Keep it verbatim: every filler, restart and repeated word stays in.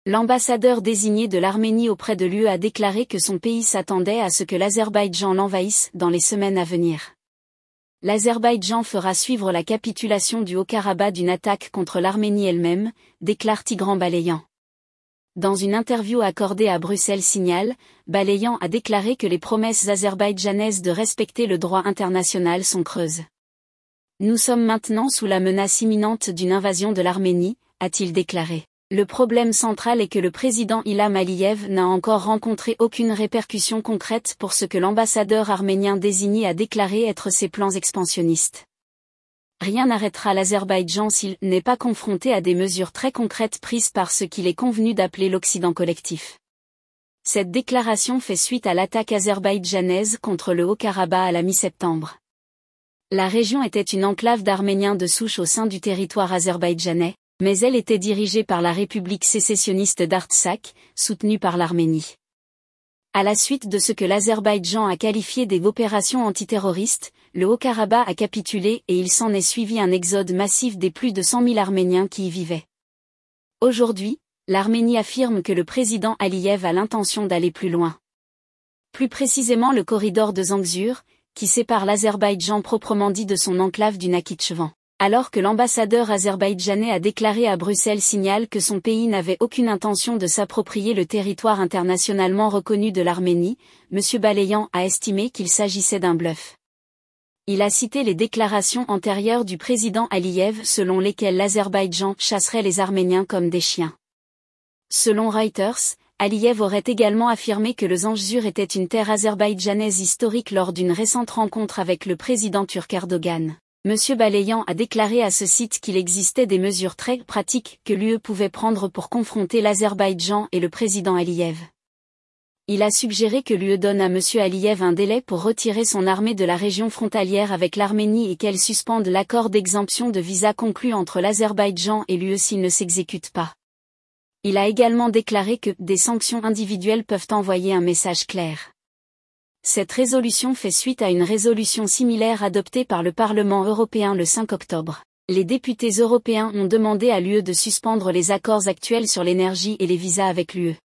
L'ambassadeur désigné de l'Arménie auprès de l'U E a déclaré que son pays s'attendait à ce que l'Azerbaïdjan l'envahisse dans les semaines à venir. L'Azerbaïdjan fera suivre la capitulation du Haut-Karabakh d'une attaque contre l'Arménie elle-même, déclare Tigran Balayan. Dans une interview accordée à Bruxelles Signal, Balayan a déclaré que les promesses azerbaïdjanaises de respecter le droit international sont creuses. Nous sommes maintenant sous la menace imminente d'une invasion de l'Arménie, a-t-il déclaré. Le problème central est que le président Ilham Aliyev n'a encore rencontré aucune répercussion concrète pour ce que l'ambassadeur arménien désigné a déclaré être ses plans expansionnistes. Rien n'arrêtera l'Azerbaïdjan s'il n'est pas confronté à des mesures très concrètes prises par ce qu'il est convenu d'appeler l'Occident collectif. Cette déclaration fait suite à l'attaque azerbaïdjanaise contre le Haut-Karabakh à la mi-septembre. La région était une enclave d'Arméniens de souche au sein du territoire azerbaïdjanais, mais elle était dirigée par la République sécessionniste d'Artsakh, soutenue par l'Arménie. À la suite de ce que l'Azerbaïdjan a qualifié des opérations antiterroristes, le Haut-Karabakh a capitulé et il s'en est suivi un exode massif des plus de cent mille Arméniens qui y vivaient. Aujourd'hui, l'Arménie affirme que le président Aliyev a l'intention d'aller plus loin. Plus précisément le corridor de Zangezur, qui sépare l'Azerbaïdjan proprement dit de son enclave du Nakhitchevan. Alors que l'ambassadeur azerbaïdjanais a déclaré à Bruxelles Signal que son pays n'avait aucune intention de s'approprier le territoire internationalement reconnu de l'Arménie, M. Balayan a estimé qu'il s'agissait d'un bluff. Il a cité les déclarations antérieures du président Aliyev selon lesquelles l'Azerbaïdjan chasserait les Arméniens comme des chiens. Selon Reuters, Aliyev aurait également affirmé que le Zangezur était une terre azerbaïdjanaise historique lors d'une récente rencontre avec le président turc Erdogan. M. Balayan a déclaré à ce site qu'il existait des mesures très pratiques que l'U E pouvait prendre pour confronter l'Azerbaïdjan et le président Aliyev. Il a suggéré que l'U E donne à M. Aliyev un délai pour retirer son armée de la région frontalière avec l'Arménie et qu'elle suspende l'accord d'exemption de visa conclu entre l'Azerbaïdjan et l'U E s'il ne s'exécute pas. Il a également déclaré que des sanctions individuelles peuvent envoyer un message clair. Cette résolution fait suite à une résolution similaire adoptée par le Parlement européen le cinq octobre. Les députés européens ont demandé à l'U E de suspendre les accords actuels sur l'énergie et les visas avec l'U E.